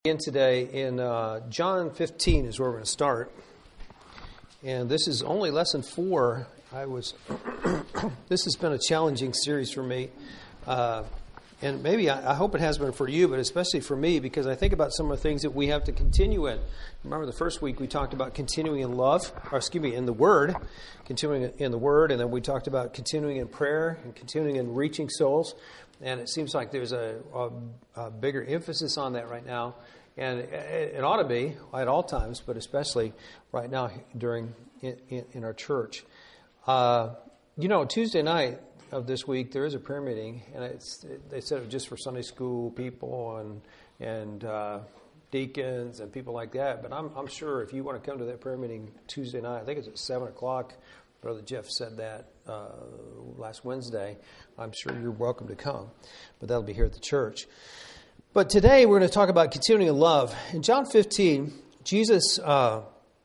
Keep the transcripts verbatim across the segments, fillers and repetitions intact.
In today in uh, John fifteen is where we're going to start, and this is only lesson four. I was this has been a challenging series for me, uh, and maybe I, I hope it has been for you, but especially for me, because I think about some of the things that we have to continue in. Remember, the first week we talked about continuing in love, or excuse me, in the Word, continuing in the Word, and then we talked about continuing in prayer and continuing in reaching souls. And it seems like there's a, a, a bigger emphasis on that right now. And it, it ought to be at all times, but especially right now during in, in, in our church. Uh, you know, Tuesday night of this week, there is a prayer meeting. And it's, it, they said it was just for Sunday school people and and uh, deacons and people like that. But I'm, I'm sure if you want to come to that prayer meeting Tuesday night, I think it's at seven o'clock. Brother Jeff said that uh, last Wednesday. I'm sure you're welcome to come, but that'll be here at the church. But today we're going to talk about continuing in love. In John fifteen, Jesus uh,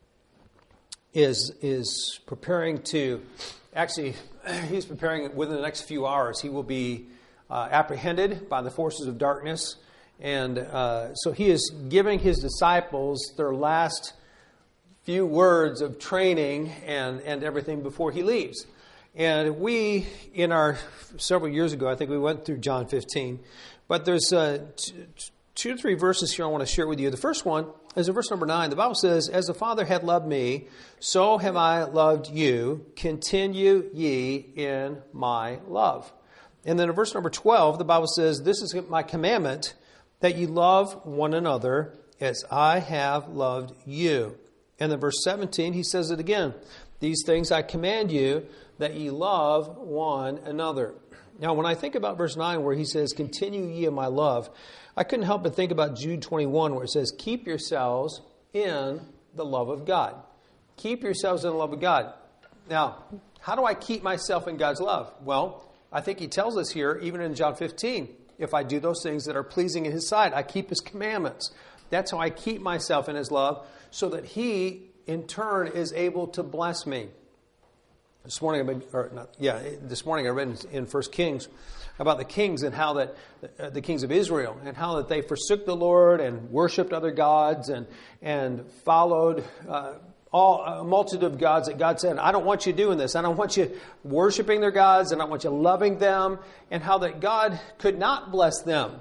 is is preparing to, actually, he's preparing within the next few hours. He will be uh, apprehended by the forces of darkness. And uh, so he is giving his disciples their last few words of training and, and everything before he leaves. And we, in our, several years ago, I think we went through John fifteen. But there's uh, t- two or three verses here I want to share with you. The first one is in verse number nine. The Bible says, "As the Father hath loved me, so have I loved you. Continue ye in my love." And then in verse number twelve, the Bible says, "This is my commandment, that ye love one another as I have loved you." And then verse seventeen, he says it again. "These things I command you, that ye love one another." Now, when I think about verse nine, where he says, "Continue ye in my love," I couldn't help but think about Jude twenty-one, where it says, "Keep yourselves in the love of God." Keep yourselves in the love of God. Now, how do I keep myself in God's love? Well, I think he tells us here, even in John fifteen, if I do those things that are pleasing in his sight, I keep his commandments. That's how I keep myself in his love, so that he, in turn, is able to bless me. This morning, I read, or not, yeah, this morning I read in, in First Kings about the kings and how that uh, the kings of Israel and how that they forsook the Lord and worshipped other gods and and followed uh, all a multitude of gods that God said, "I don't want you doing this. I don't want you worshiping their gods, and I don't want you loving them." And how that God could not bless them,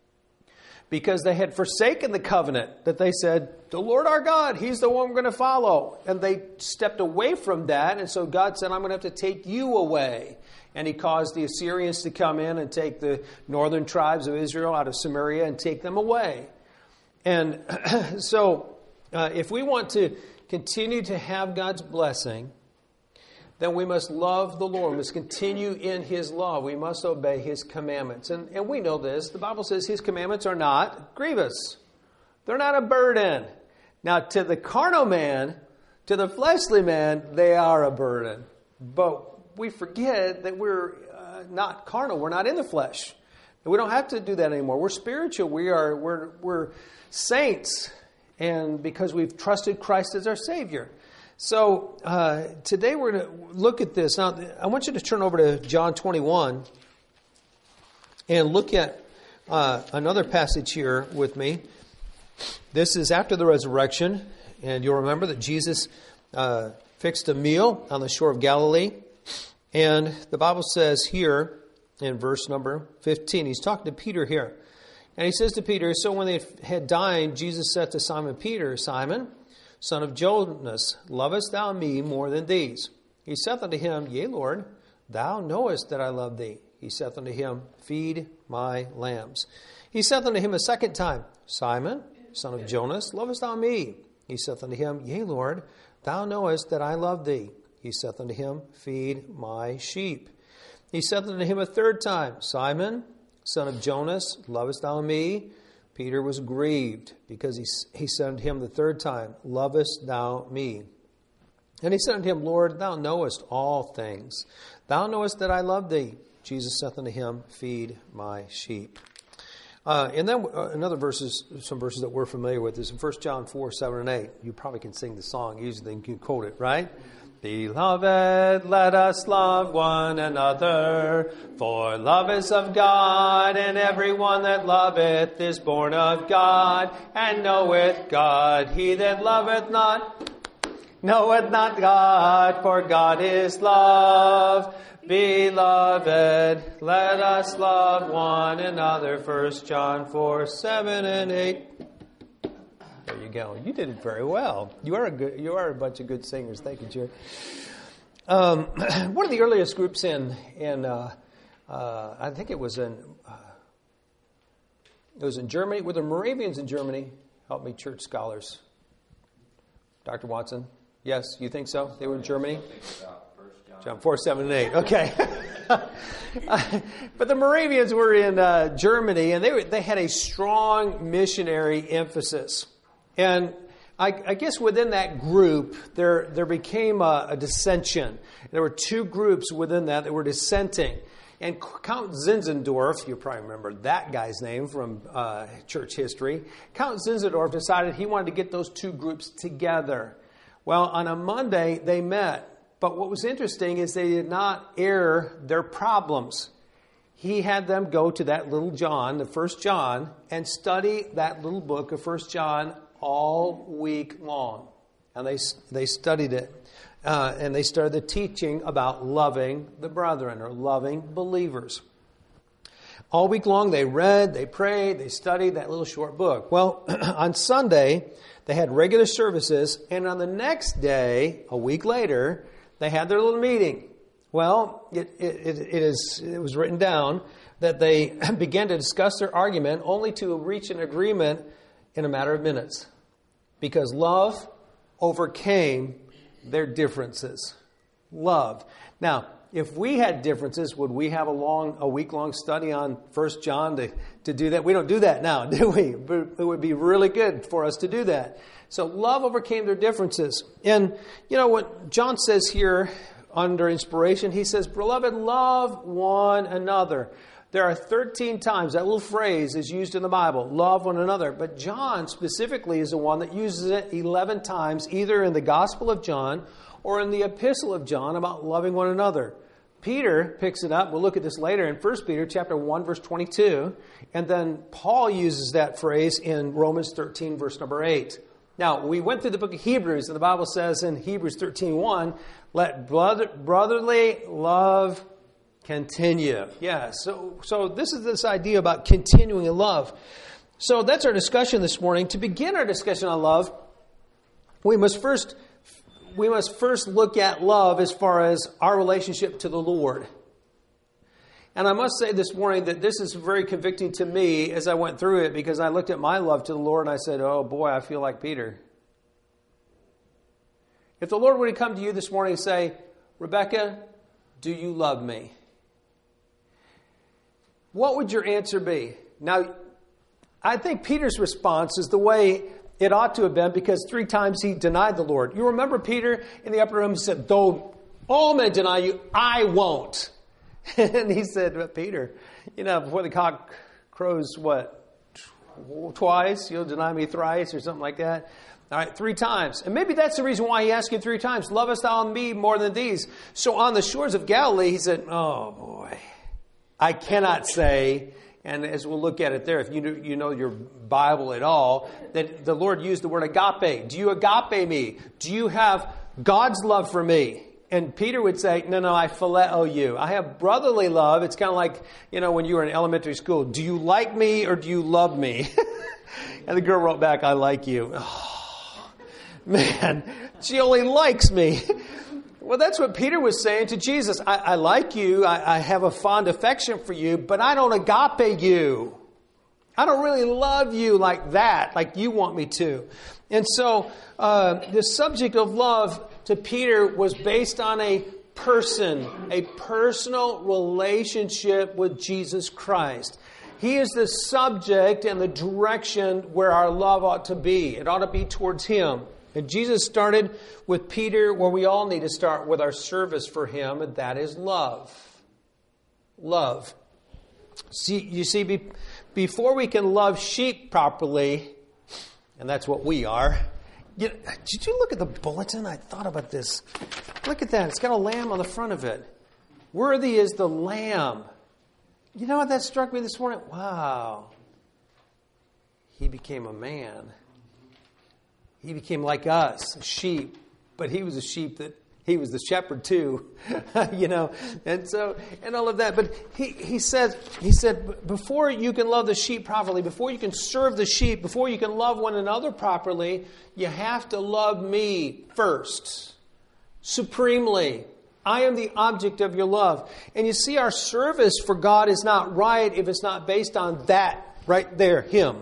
because they had forsaken the covenant that they said, "The Lord our God, He's the one we're going to follow." And they stepped away from that. And so God said, "I'm going to have to take you away." And he caused the Assyrians to come in and take the northern tribes of Israel out of Samaria and take them away. And so uh, if we want to continue to have God's blessing, then we must love the Lord. We must continue in His love. We must obey His commandments. And, and we know this. The Bible says His commandments are not grievous. They're not a burden. Now, to the carnal man, to the fleshly man, they are a burden. But we forget that we're uh, not carnal. We're not in the flesh. We don't have to do that anymore. We're spiritual. We are, we're, we're saints. And because we've trusted Christ as our Savior. So uh, today we're going to look at this. Now, I want you to turn over to John twenty-one and look at uh, another passage here with me. This is after the resurrection, and you'll remember that Jesus uh, fixed a meal on the shore of Galilee. And the Bible says here in verse number fifteen, he's talking to Peter here. And he says to Peter, "So when they had dined, Jesus said to Simon Peter, Simon, son of Jonas, lovest thou me more than these? He saith unto him, Yea, Lord, thou knowest that I love thee. He saith unto him, Feed my lambs. He saith unto him a second time, Simon, son of Jonas, lovest thou me? He saith unto him, Yea, Lord, thou knowest that I love thee. He saith unto him, Feed my sheep. He saith unto him a third time, Simon, son of Jonas, lovest thou me? Peter was grieved because he, he said unto him the third time, Lovest thou me? And he said unto him, Lord, thou knowest all things. Thou knowest that I love thee. Jesus saith unto him, Feed my sheep. Uh, and then uh, another verses, some verses that we're familiar with is in First John four, seven, and eight. You probably can sing the song. Usually you can quote it, right? Beloved, let us love one another, for love is of God, and everyone that loveth is born of God, and knoweth God. He that loveth not, knoweth not God, for God is love. Beloved, let us love one another. First John four, seven and eight. There you go. You did it very well. You are a good. You are a bunch of good singers. Thank you, Jerry. Um, one of the earliest groups in in uh, uh, I think it was in uh, it was in Germany. Were the Moravians in Germany? Help me, church scholars. Doctor Watson. Yes, you think so? They were in Germany. John four, seven, and eight. Okay. But the Moravians were in uh, Germany, and they were, they had a strong missionary emphasis. And I, I guess within that group, there there became a, a dissension. There were two groups within that that were dissenting. And Count Zinzendorf, you probably remember that guy's name from uh, church history. Count Zinzendorf decided he wanted to get those two groups together. Well, on a Monday, they met. But what was interesting is they did not air their problems. He had them go to that little John, the First John, and study that little book of First John all week long. And they they studied it. Uh, and they started the teaching about loving the brethren, or loving believers. All week long they read, they prayed, they studied that little short book. Well, on Sunday, they had regular services. And on the next day, a week later, they had their little meeting. Well, it, it, it, is, it was written down that they began to discuss their argument only to reach an agreement in a matter of minutes. Because love overcame their differences. Love. Now, if we had differences, would we have a long, a week-long study on First John to, to do that? We don't do that now, do we? But it would be really good for us to do that. So love overcame their differences. And, you know, what John says here under inspiration, he says, beloved, love one another. There are thirteen times that little phrase is used in the Bible, love one another. But John specifically is the one that uses it eleven times, either in the Gospel of John or in the Epistle of John, about loving one another. Peter picks it up. We'll look at this later in First Peter chapter one, verse twenty-two. And then Paul uses that phrase in Romans thirteen, verse number eight. Now, we went through the book of Hebrews, and the Bible says in Hebrews thirteen one, let brother, brotherly love continue. Yeah, so, so this is this idea about continuing in love. So that's our discussion this morning. To begin our discussion on love, we must first we must first look at love as far as our relationship to the Lord. And I must say this morning that this is very convicting to me as I went through it, because I looked at my love to the Lord and I said, oh boy, I feel like Peter. If the Lord were to come to you this morning and say, Rebecca, do you love me? What would your answer be? Now, I think Peter's response is the way it ought to have been, because three times he denied the Lord. You remember Peter in the upper room said, though all men deny you, I won't. And he said, but Peter, you know, before the cock crows, what, twice? You'll deny me thrice or something like that. All right, three times. And maybe that's the reason why he asked him three times, lovest thou me more than these? So on the shores of Galilee, he said, oh boy, I cannot say, and as we'll look at it there, if you know, you know your Bible at all, that the Lord used the word agape. Do you agape me? Do you have God's love for me? And Peter would say, no, no, I phileo you. I have brotherly love. It's kind of like, you know, when you were in elementary school. Do you like me or do you love me? And the girl wrote back, I like you. Oh, man, she only likes me. Well, that's what Peter was saying to Jesus. I, I like you. I, I have a fond affection for you, but I don't agape you. I don't really love you like that, like you want me to. And so uh, the subject of love to Peter was based on a person, a personal relationship with Jesus Christ. He is the subject and the direction where our love ought to be. It ought to be towards Him. And Jesus started with Peter where we all need to start with our service for Him, and that is love. Love. See, you see, be, before we can love sheep properly, and that's what we are, You know, did you look at the bulletin? I thought about this. Look at that. It's got a lamb on the front of it. Worthy is the lamb. You know what that struck me this morning? Wow. He became a man. He became like us, a sheep. But he was a sheep that he was the shepherd too, you know, and so and all of that. But he he said he said before you can love the sheep properly, before you can serve the sheep, before you can love one another properly, you have to love me first, supremely. I am the object of your love. And you see, our service for God is not right if it's not based on that right there, Him.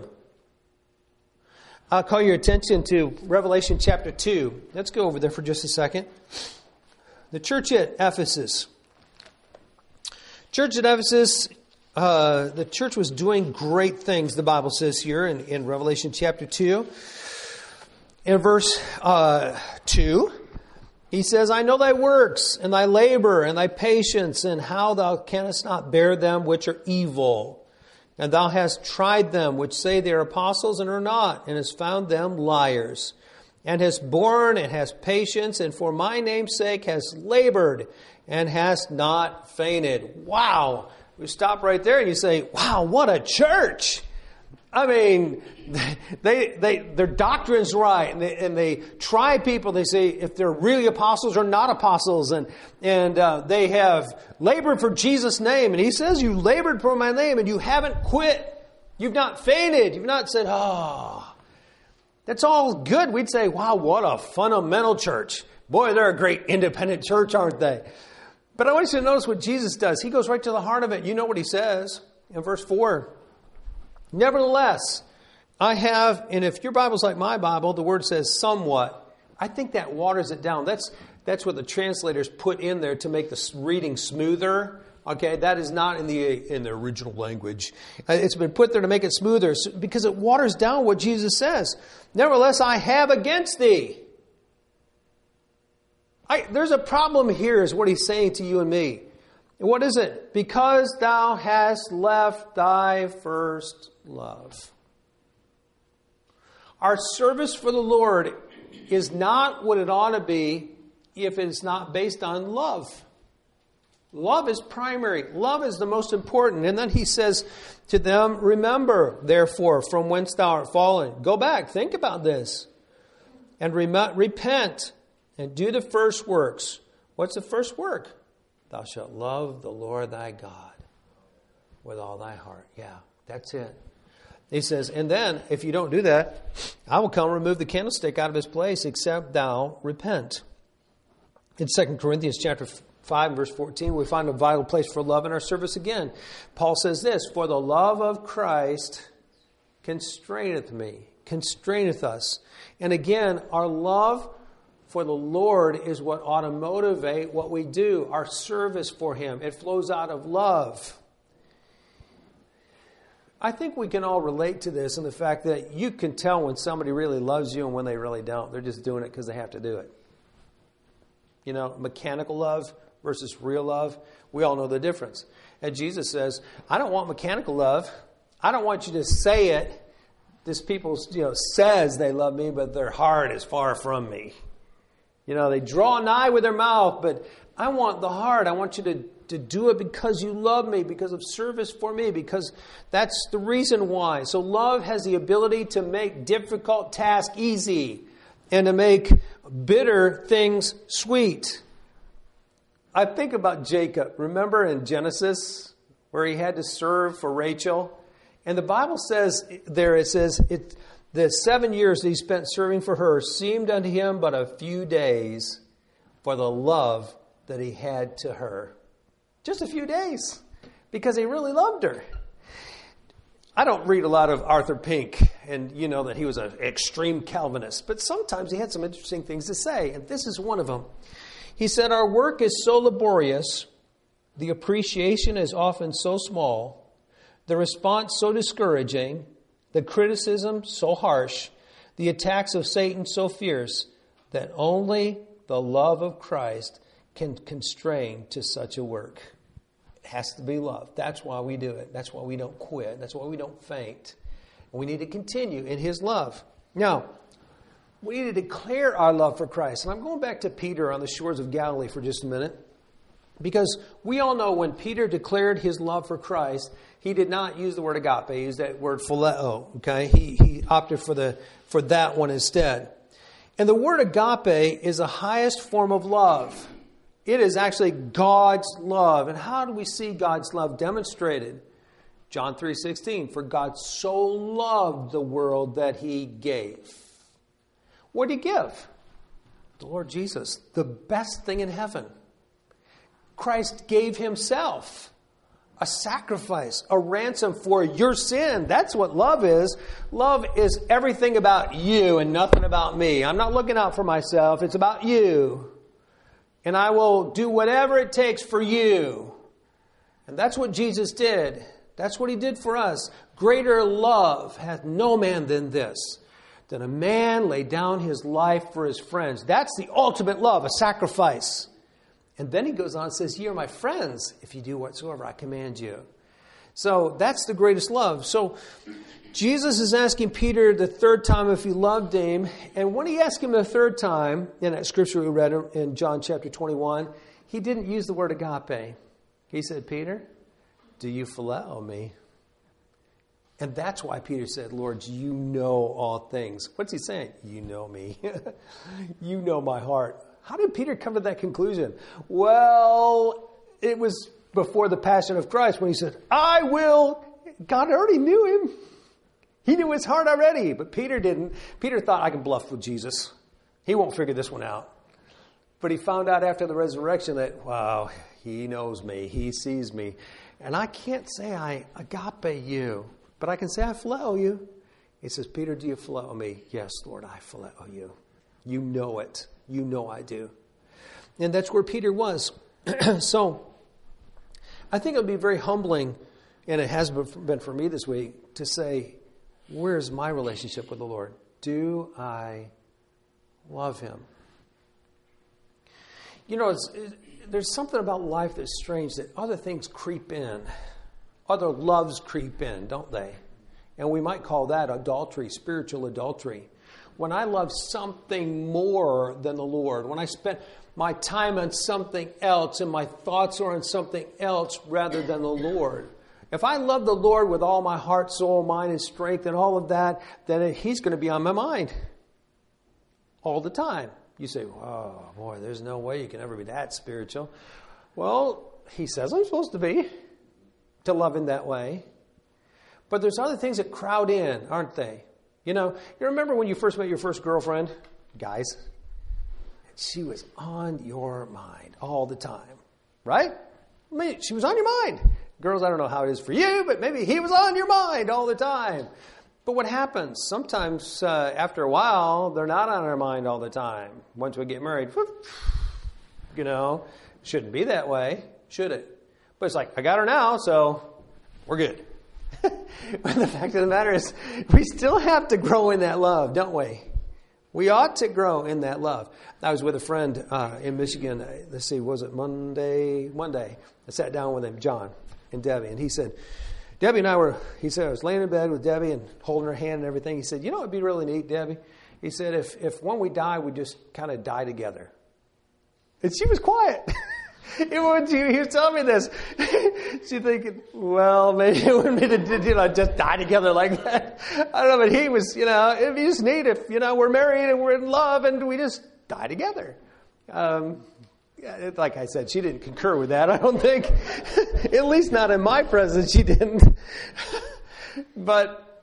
I'll call your attention to Revelation chapter two. Let's go over there for just a second. The church at Ephesus. Church at Ephesus, uh, the church was doing great things, the Bible says here in, in Revelation chapter two. In verse uh, two, he says, I know thy works, and thy labor, and thy patience, and how thou canst not bear them which are evil. And thou hast tried them which say they are apostles and are not, and hast found them liars. And hast borne and hast patience, and for my name's sake hast labored, and hast not fainted. Wow! We stop right there and you say, wow, what a church! I mean, they, they, their doctrine's right, and they, and they try people. They say if they're really apostles or not apostles, and and uh, they have labored for Jesus' name. And he says, you labored for my name, and you haven't quit. You've not fainted. You've not said, oh, that's all good. We'd say, wow, what a fundamental church. Boy, they're a great independent church, aren't they? But I want you to notice what Jesus does. He goes right to the heart of it. You know what he says in verse four. Nevertheless, I have, and if your Bible's like my Bible, the word says somewhat. I think that waters it down. That's that's what the translators put in there to make the reading smoother. Okay, that is not in the in the original language. It's been put there to make it smoother because it waters down what Jesus says. Nevertheless, I have against thee. I, there's a problem here, is what he's saying to you and me. What is it? Because thou hast left thy first love. Our service for the Lord is not what it ought to be if it's not based on love. Love is primary. Love is the most important. And then he says to them, remember, therefore, from whence thou art fallen. Go back, think about this. And rem- repent and do the first works. What's the first work? Thou shalt love the Lord thy God with all thy heart. Yeah, that's it. He says, and then, if you don't do that, I will come remove the candlestick out of his place, except thou repent. In Second Corinthians chapter five, verse fourteen, we find a vital place for love in our service again. Paul says this, for the love of Christ constraineth me, constraineth us. And again, our love for the Lord is what ought to motivate what we do, our service for Him. It flows out of love. I think we can all relate to this in the fact that you can tell when somebody really loves you and when they really don't. They're just doing it because they have to do it. You know, mechanical love versus real love. We all know the difference. And Jesus says, I don't want mechanical love. I don't want you to say it. This people, you know, says they love me, but their heart is far from me. You know, they draw nigh with their mouth, but I want the heart. I want you to, to do it because you love me, because of service for me, because that's the reason why. So love has the ability to make difficult tasks easy and to make bitter things sweet. I think about Jacob. Remember in Genesis where he had to serve for Rachel? And the Bible says there, it says, it, the seven years that he spent serving for her seemed unto him but a few days for the love that he had to her. Just a few days because he really loved her. I don't read a lot of Arthur Pink, and you know that he was an extreme Calvinist, but sometimes he had some interesting things to say, and this is one of them. He said, our work is so laborious, the appreciation is often so small, the response so discouraging, the criticism so harsh, the attacks of Satan so fierce, that only the love of Christ can constrain to such a work. It has to be love. That's why we do it. That's why we don't quit. That's why we don't faint. We need to continue in His love. Now, we need to declare our love for Christ. And I'm going back to Peter on the shores of Galilee for just a minute. Because we all know when Peter declared his love for Christ, he did not use the word agape. He used that word phileo. Okay, he he opted for the for that one instead. And the word agape is the highest form of love. It is actually God's love. And how do we see God's love demonstrated? John three sixteen. For God so loved the world that he gave. What did he give? The Lord Jesus, the best thing in heaven. Christ gave himself, a sacrifice, a ransom for your sin. That's what love is. Love is everything about you and nothing about me. I'm not looking out for myself. It's about you. And I will do whatever it takes for you. And that's what Jesus did. That's what he did for us. Greater love hath no man than this, that a man lay down his life for his friends. That's the ultimate love, a sacrifice. And then he goes on and says, ye are my friends if you do whatsoever I command you. So that's the greatest love. So Jesus is asking Peter the third time if he loved him. And when he asked him the third time, in that scripture we read in John chapter twenty-one, he didn't use the word agape. He said, Peter, do you phileo me? And that's why Peter said, Lord, you know all things. What's he saying? You know me. You know my heart. How did Peter come to that conclusion? Well, it was before the Passion of Christ when he said, I will. God already knew him. He knew his heart already, but Peter didn't. Peter thought, I can bluff with Jesus. He won't figure this one out. But he found out after the resurrection that, wow, he knows me. He sees me. And I can't say I agape you, but I can say I phileo you. He says, Peter, do you phileo me? Yes, Lord, I phileo you. You know it. You know I do. And that's where Peter was. So I think it would be very humbling, and it has been for me this week, to say, where's my relationship with the Lord? Do I love him? You know, it's, it, there's something about life that's strange, that other things creep in. Other loves creep in, don't they? And we might call that adultery, spiritual adultery. When I love something more than the Lord, when I spend my time on something else and my thoughts are on something else rather than the Lord. If I love the Lord with all my heart, soul, mind, and strength and all of that, then he's going to be on my mind all the time. You say, oh, boy, there's no way you can ever be that spiritual. Well, he says I'm supposed to be, to love in that way. But there's other things that crowd in, aren't they? You know, you remember when you first met your first girlfriend, guys? She was on your mind all the time, right? I mean, she was on your mind. Girls, I don't know how it is for you, but maybe he was on your mind all the time. But what happens? Sometimes uh, after a while, they're not on our mind all the time. Once we get married, whoop, you know, shouldn't be that way, should it? But it's like, I got her now, so we're good. But the fact of the matter is, we still have to grow in that love, don't we? We ought to grow in that love. I was with a friend uh, in Michigan. Let's see, was it Monday? Monday. I sat down with him, John and Debbie, and he said, Debbie and I were, he said, I was laying in bed with Debbie and holding her hand and everything. He said, you know, it'd be really neat, Debbie. He said, if, if when we die, we just kind of die together. And she was quiet. He was telling me this. She thinking, well, maybe it wouldn't be to, you know, just die together like that. I don't know, but he was, you know, it'd be just neat if, you know, we're married and we're in love and we just die together. Um, like I said, she didn't concur with that, I don't think. At least not in my presence, she didn't. But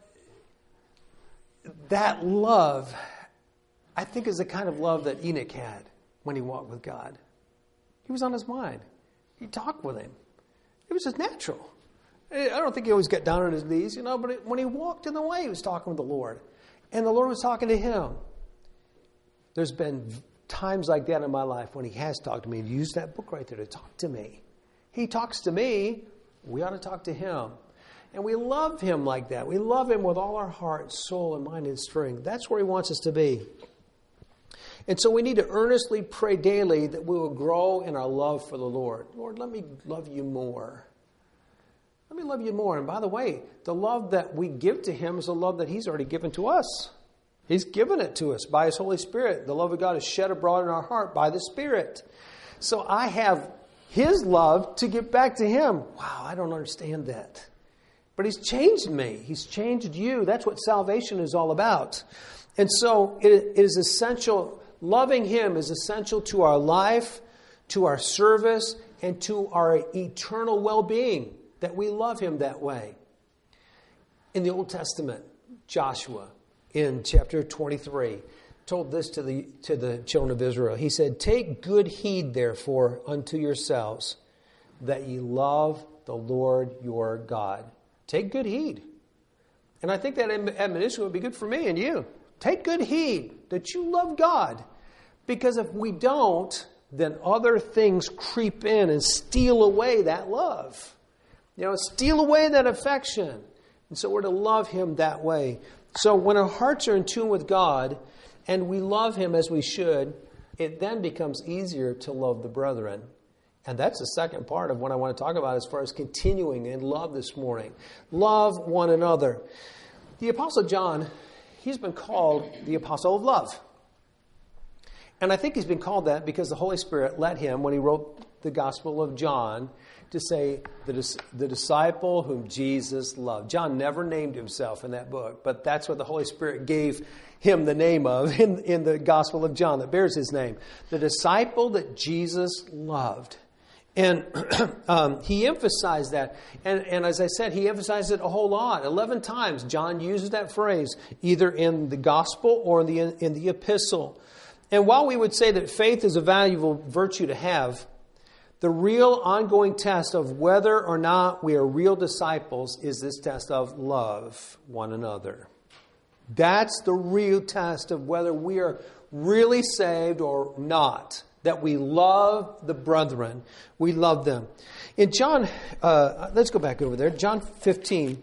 that love, I think, is the kind of love that Enoch had when he walked with God. He was on his mind. He talked with him. It was just natural. I don't think he always got down on his knees, you know, but it, when he walked in the way, he was talking with the Lord. And the Lord was talking to him. There's been times like that in my life when he has talked to me. He used that book right there to talk to me. He talks to me. We ought to talk to him. And we love him like that. We love him with all our heart, soul, and mind and strength. That's where he wants us to be. And so we need to earnestly pray daily that we will grow in our love for the Lord. Lord, let me love you more. Let me love you more. And by the way, the love that we give to him is a love that he's already given to us. He's given it to us by His Holy Spirit. The love of God is shed abroad in our heart by the Spirit. So I have His love to get back to Him. Wow, I don't understand that. But He's changed me. He's changed you. That's what salvation is all about. And so it, it is essential. Loving Him is essential to our life, to our service, and to our eternal well-being, that we love Him that way. In the Old Testament, Joshua, in chapter twenty-three, told this to the to the children of Israel. He said, "Take good heed, therefore, unto yourselves, that ye love the Lord your God." Take good heed. And I think that admonition would be good for me and you. Take good heed that you love God. Because if we don't, then other things creep in and steal away that love. You know, steal away that affection. And so we're to love Him that way. So when our hearts are in tune with God and we love Him as we should, it then becomes easier to love the brethren. And that's the second part of what I want to talk about as far as continuing in love this morning. Love one another. The Apostle John, he's been called the Apostle of Love. And I think he's been called that because the Holy Spirit led him, when he wrote the Gospel of John, to say the, the disciple whom Jesus loved. John never named himself in that book, but that's what the Holy Spirit gave him the name of in, in the Gospel of John that bears his name. The disciple that Jesus loved. And um, he emphasized that. And, and as I said, he emphasized it a whole lot. Eleven times John uses that phrase, either in the Gospel or in the, in the Epistle. And while we would say that faith is a valuable virtue to have, the real ongoing test of whether or not we are real disciples is this test of love one another. That's the real test of whether we are really saved or not. That we love the brethren. We love them. In John, uh, let's go back over there. John fifteen.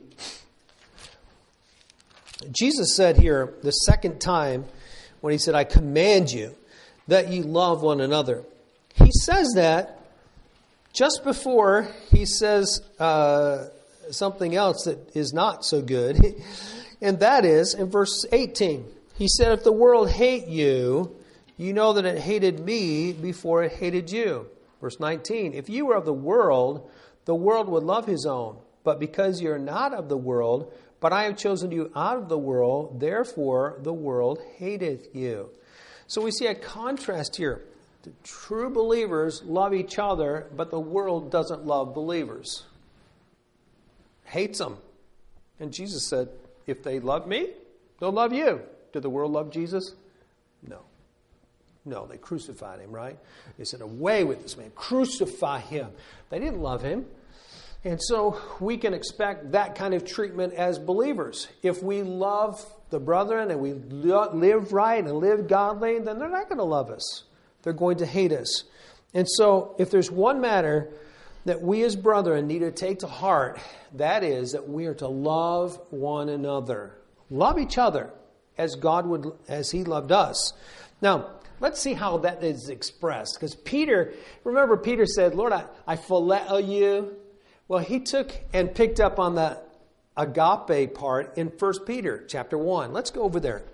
Jesus said here the second time when He said, "I command you that ye love one another." He says that just before He says uh, something else that is not so good. And that is in verse eighteen. He said, "If the world hate you, you know that it hated me before it hated you." Verse nineteen, "If you were of the world, the world would love his own. But because you're not of the world, but I have chosen you out of the world, therefore the world hateth you." So we see a contrast here. The true believers love each other, but the world doesn't love believers. Hates them. And Jesus said, if they love me, they'll love you. Did the world love Jesus? No. No, they crucified Him, right? They said, "Away with this man. Crucify him." They didn't love Him. And so we can expect that kind of treatment as believers. If we love the brethren and we live right and live godly, then they're not going to love us. They're going to hate us. And so if there's one matter that we as brethren need to take to heart, that is that we are to love one another. Love each other as God would, as He loved us. Now, let's see how that is expressed. Because Peter, remember Peter said, "Lord, I, I phileo you." Well, he took and picked up on the agape part in First Peter chapter one. Let's go over there.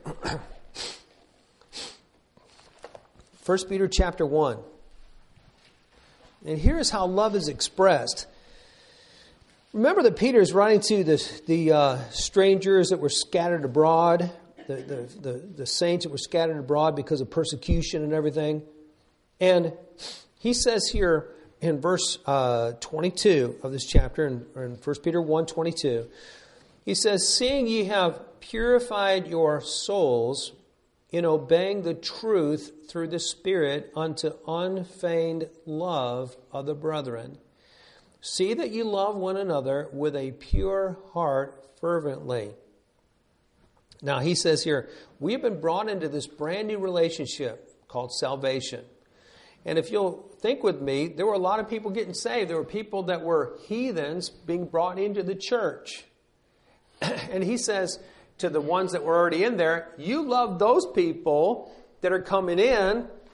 First Peter chapter one. And here's how love is expressed. Remember that Peter is writing to the, the uh, strangers that were scattered abroad, the, the, the, the saints that were scattered abroad because of persecution and everything. And he says here in verse uh, twenty-two of this chapter, in, in First Peter one twenty-two, he says, "Seeing ye have purified your souls in obeying the truth through the Spirit unto unfeigned love of the brethren. See that you love one another with a pure heart fervently." Now he says here, we have been brought into this brand new relationship called salvation. And if you'll think with me, there were a lot of people getting saved. There were people that were heathens being brought into the church. And he says to the ones that were already in there, you love those people that are coming in that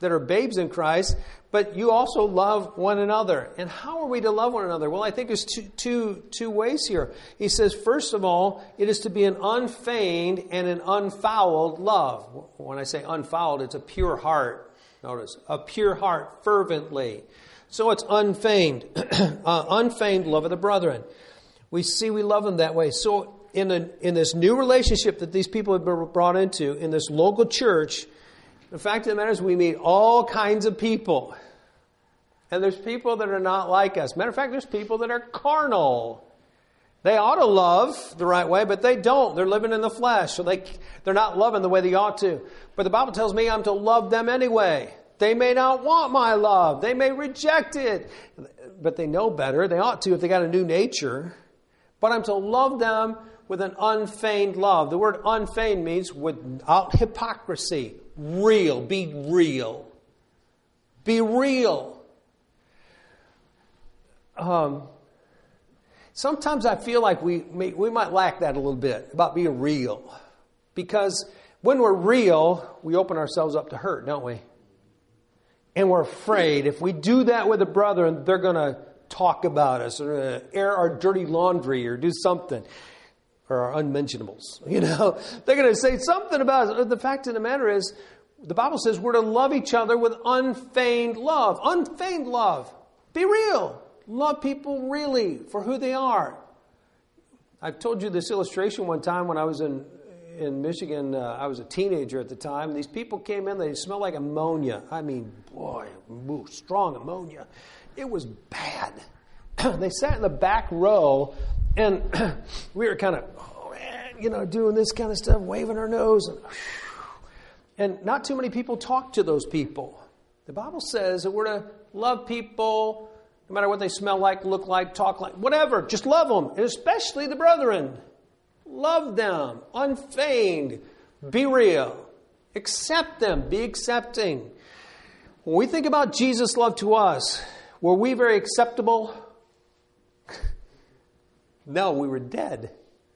that are babes in Christ, but you also love one another. And how are we to love one another? Well, I think there's two, two, two ways here. He says, first of all, it is to be an unfeigned and an unfouled love. When I say unfouled, it's a pure heart. Notice, a pure heart, fervently. So it's unfeigned, uh, unfeigned love of the brethren. We see we love them that way. So in, a, in this new relationship that these people have been brought into, in this local church, the fact of the matter is we meet all kinds of people. And there's people that are not like us. Matter of fact, there's people that are carnal. They ought to love the right way, but they don't. They're living in the flesh, so they, they're not loving the way they ought to. But the Bible tells me I'm to love them anyway. They may not want my love. They may reject it. But they know better. They ought to if they got a new nature. But I'm to love them with an unfeigned love. The word unfeigned means without hypocrisy. Real. Be real. Be real. Um, sometimes I feel like we we might lack that a little bit about being real. Because when we're real, we open ourselves up to hurt, don't we? And we're afraid if we do that with a brother, they're going to talk about us or air our dirty laundry or do something. Or our unmentionables. You know, they're going to say something about us. The fact of the matter is, the Bible says we're to love each other with unfeigned love. Unfeigned love. Be real. Love people really for who they are. I've told you this illustration one time when I was in in Michigan. Uh, I was a teenager at the time. These people came in. They smelled like ammonia. I mean, boy, ooh, strong ammonia. It was bad. They sat in the back row, and we were kind of, oh, man, you know, doing this kind of stuff, waving our nose. And, and not too many people talk to those people. The Bible says that we're to love people no matter what they smell like, look like, talk like, whatever. Just love them, and especially the brethren. Love them, unfeigned, be real. Accept them, be accepting. When we think about Jesus' love to us, were we very acceptable? No, we were dead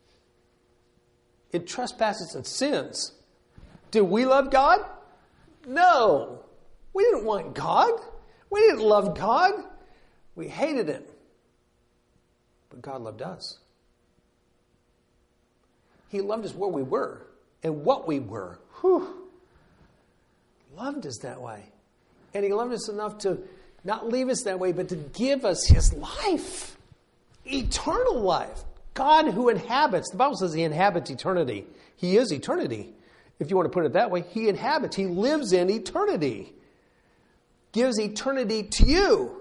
in trespasses and sins. Did we love God? No. We didn't want God. We didn't love God. We hated Him. But God loved us. He loved us where we were and what we were. Whew. Loved us that way. And He loved us enough to not leave us that way, but to give us His life. Eternal life. God who inhabits. The Bible says He inhabits eternity. He is eternity. If you want to put it that way, He inhabits. He lives in eternity. Gives eternity to you.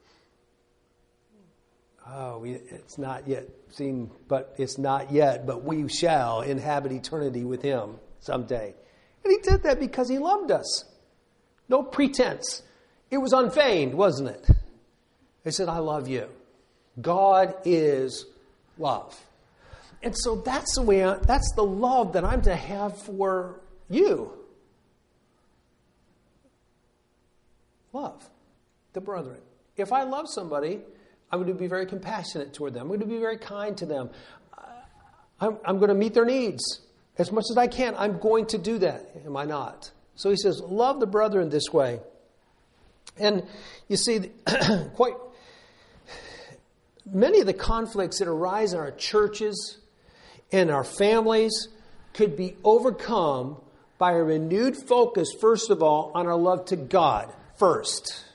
Oh, we, it's not yet seen, but it's not yet, but we shall inhabit eternity with Him someday. And He did that because He loved us. No pretense. It was unfeigned, wasn't it? He said, I love you. God is love. And so that's the way I, that's the love that I'm to have for you. Love the brethren. If I love somebody, I'm going to be very compassionate toward them. I'm going to be very kind to them. I'm, I'm going to meet their needs as much as I can. I'm going to do that. Am I not? So he says, love the brethren this way. And you see, quite many of the conflicts that arise in our churches and our families could be overcome by a renewed focus, first of all, on our love to God first.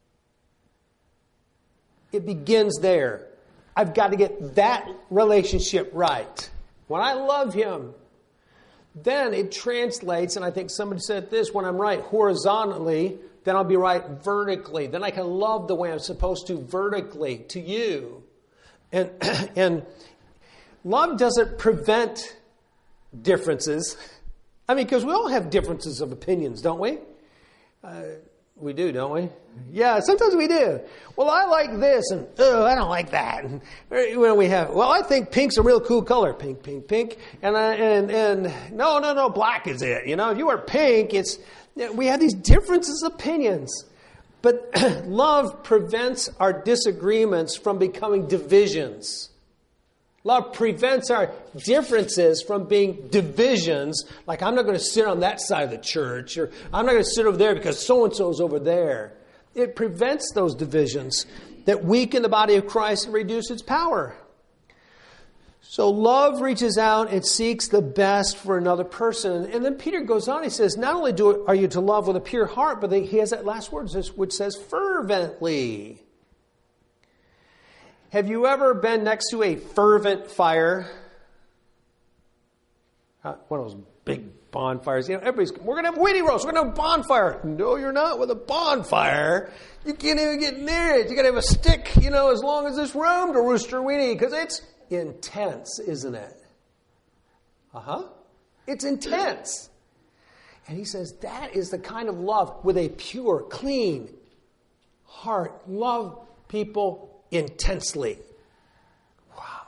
It begins there. I've got to get that relationship right. When I love Him, then it translates, and I think somebody said this, when I'm right horizontally, then I'll be right vertically. Then I can love the way I'm supposed to vertically to you. And, and love doesn't prevent differences. I mean, because we all have differences of opinions, don't we? Uh, we do, don't we? Yeah, sometimes we do. Well, I like this, and oh, I don't like that. And when we have, well, I think pink's a real cool color, pink, pink, pink, and uh, and and no, no, no, black is it. You know, if you wear pink, it's we have these differences of opinions, but love prevents our disagreements from becoming divisions. Love prevents our differences from being divisions. Like, I'm not going to sit on that side of the church, or I'm not going to sit over there because so-and-so is over there. It prevents those divisions that weaken the body of Christ and reduce its power. So love reaches out and seeks the best for another person. And then Peter goes on, he says, not only do are you to love with a pure heart, but he has that last word which says fervently. Have you ever been next to a fervent fire? Uh, one of those big bonfires. You know, everybody's, we're going to have weenie roast. We're going to have a bonfire. No, you're not with a bonfire. You can't even get near it. You got to have a stick, you know, as long as this room to roast your weenie, because it's intense, isn't it? Uh-huh. It's intense. And he says that is the kind of love with a pure, clean heart. Love people intensely. Wow.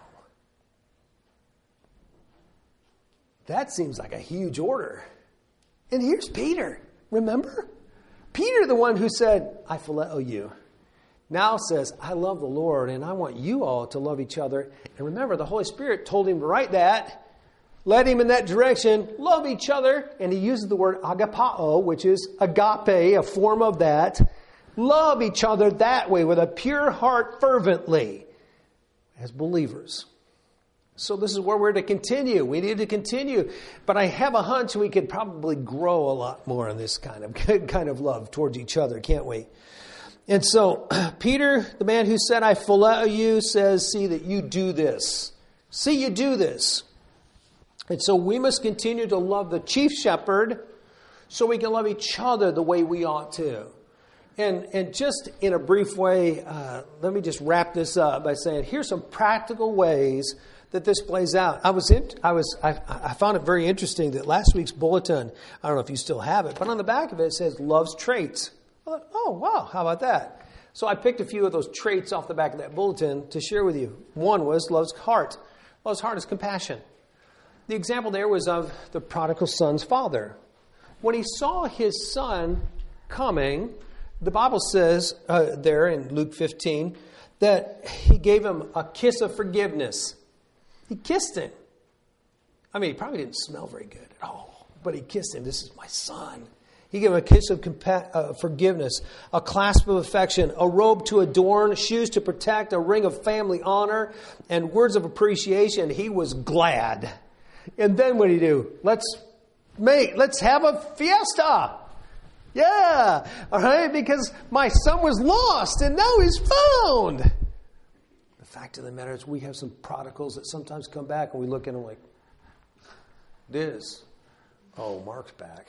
That seems like a huge order. And here's Peter. Remember? Peter, the one who said, I phileo you, now says, I love the Lord, and I want you all to love each other. And remember, the Holy Spirit told him to write that, led him in that direction, love each other. And he uses the word agapao, which is agape, a form of that. Love each other that way, with a pure heart fervently, as believers. So this is where we're to continue. We need to continue. But I have a hunch we could probably grow a lot more in this kind of, kind of love towards each other, can't we? And so, Peter, the man who said, I phileo you, says, see that you do this. See you do this. And so we must continue to love the chief shepherd so we can love each other the way we ought to. And, and just in a brief way, uh, let me just wrap this up by saying, here's some practical ways that this plays out. I was in, I was I, I found it very interesting that last week's bulletin, I don't know if you still have it, but on the back of it, it says love's traits. I thought, oh, wow, how about that? So I picked a few of those traits off the back of that bulletin to share with you. One was love's heart. Love's heart is compassion. The example there was of the prodigal son's father. When he saw his son coming, the Bible says uh, there in Luke fifteen that he gave him a kiss of forgiveness. He kissed him. I mean, he probably didn't smell very good at all, but he kissed him. This is my son. He gave him a kiss of compa- uh, forgiveness, a clasp of affection, a robe to adorn, shoes to protect, a ring of family honor, and words of appreciation. He was glad. And then what did he do? Let's make, let's have a fiesta. Yeah. All right. Because my son was lost and now he's found. The fact of the matter is we have some prodigals that sometimes come back and we look at them like this. Oh, Mark's back.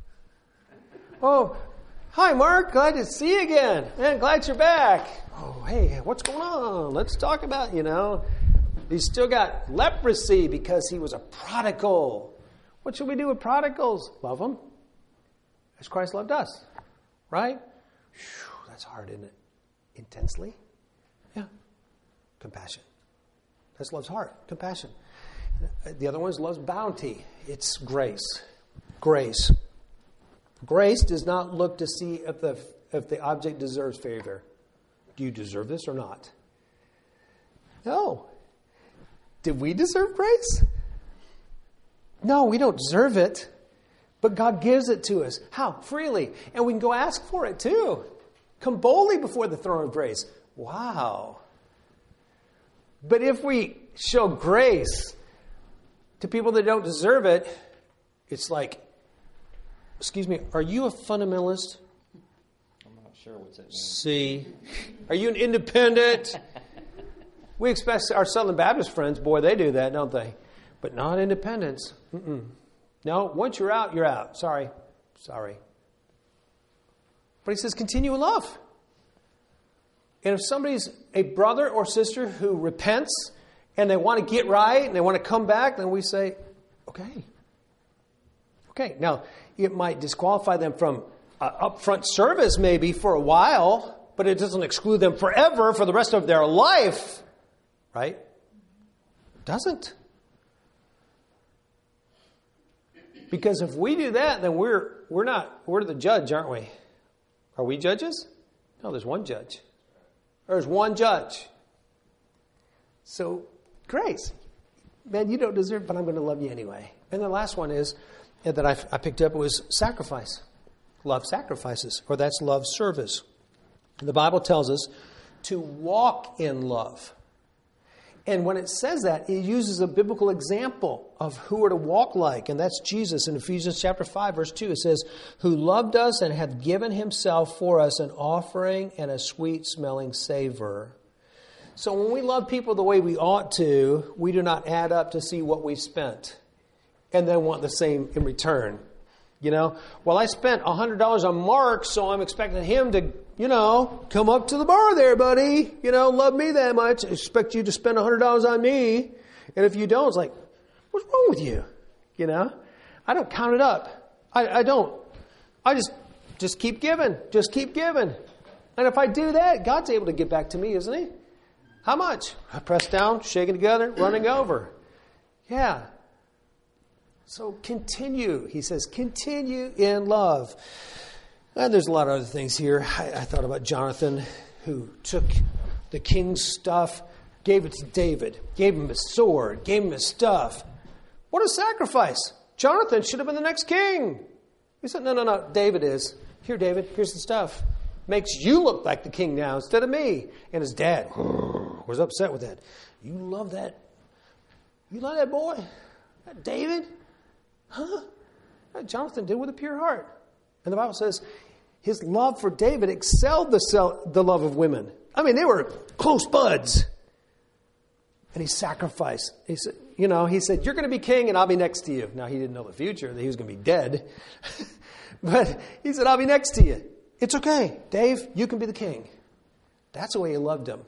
Oh, hi, Mark. Glad to see you again. Man, glad you're back. Oh, hey, what's going on? Let's talk about, you know, he's still got leprosy because he was a prodigal. What should we do with prodigals? Love them as Christ loved us, right? Whew, that's hard, isn't it? Intensely? Yeah. Compassion. That's love's heart. Compassion. The other one is love's bounty. It's grace. Grace. Grace does not look to see if the if the object deserves favor. Do you deserve this or not? No. Did we deserve grace? No, we don't deserve it. But God gives it to us. How? Freely. And we can go ask for it too. Come boldly before the throne of grace. Wow. But if we show grace to people that don't deserve it, it's like, excuse me, are you a fundamentalist? I'm not sure what's it mean. See? Are you an independent? We expect our Southern Baptist friends, boy, they do that, don't they? But not independents. Mm-mm. No, once you're out, you're out. Sorry. Sorry. But he says, continue in love. And if somebody's a brother or sister who repents and they want to get right and they want to come back, then we say, okay. Okay. Now, it might disqualify them from uh, upfront service maybe for a while, but it doesn't exclude them forever for the rest of their life. Right? It doesn't. Because if we do that, then we're we're not we're the judge, aren't we? Are we judges? No, there's one judge. There's one judge. So, grace. man, you don't deserve it, but I'm going to love you anyway. And the last one is that I, I picked up was sacrifice. Love sacrifices, or that's love service. The Bible tells us to walk in love. And when it says that, it uses a biblical example of who we're to walk like. And that's Jesus in Ephesians chapter five, verse two. It says, who loved us and hath given himself for us an offering and a sweet smelling savor. So when we love people the way we ought to, we do not add up to see what we spent and then want the same in return. You know, well, I spent one hundred dollars on Mark, so I'm expecting him to, you know, come up to the bar there, buddy. You know, love me that much. I expect you to spend one hundred dollars on me. And if you don't, it's like, what's wrong with you? You know, I don't count it up. I, I don't. I just, just keep giving. Just keep giving. And if I do that, God's able to get back to me, isn't he? How much? I press down, shaking together, running over. Yeah. So continue, he says, continue in love. And there's a lot of other things here. I, I thought about Jonathan, who took the king's stuff, gave it to David, gave him his sword, gave him his stuff. What a sacrifice. Jonathan should have been the next king. He said, no, no, no, David is. Here, David, here's the stuff. Makes you look like the king now instead of me. And his dad was upset with that. You love that? You love that boy? That David? Huh? Jonathan did with a pure heart. And the Bible says his love for David excelled the, sel- the love of women. I mean, they were close buds. And he sacrificed. He said, you know, he said, you're going to be king and I'll be next to you. Now, he didn't know the future, that he was going to be dead. But he said, I'll be next to you. It's okay. Dave, you can be the king. That's the way he loved him.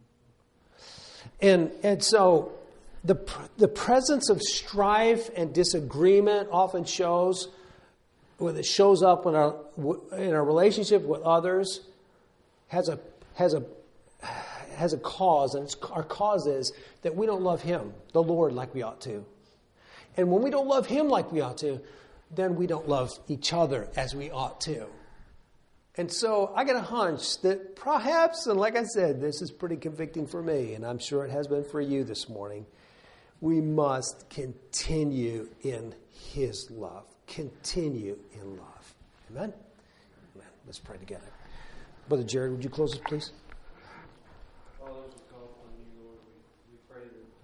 And, and so The, the presence of strife and disagreement often shows, when it shows up in our, in our relationship with others, has a, has a, has a cause. And it's, our cause is that we don't love him, the Lord, like we ought to. And when we don't love him like we ought to, then we don't love each other as we ought to. And so I get a hunch that perhaps, and like I said, this is pretty convicting for me, and I'm sure it has been for you this morning, we must continue in his love. Continue in love. Amen? Amen. Let's pray together. Brother Jared, would you close us, please? Father, as we call upon you, Lord, we, we pray that